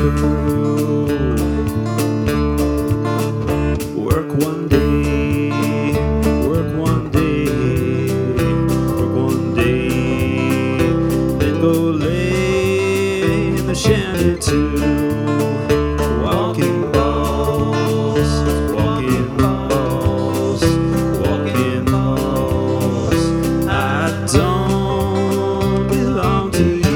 Work one day, work one day, work one day, then go lay in the shanty too. Walking balls, walking balls, walking balls. I don't belong to you.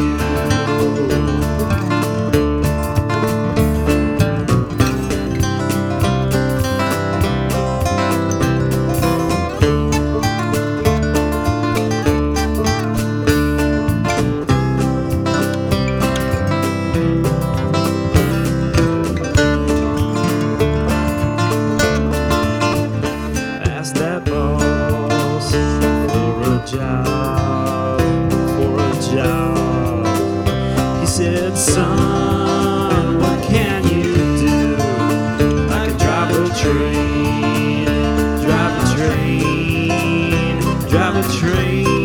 Ask that boss for a job, for a job. He said, son, what can you do? I can drive a train, drive a train, drive a train.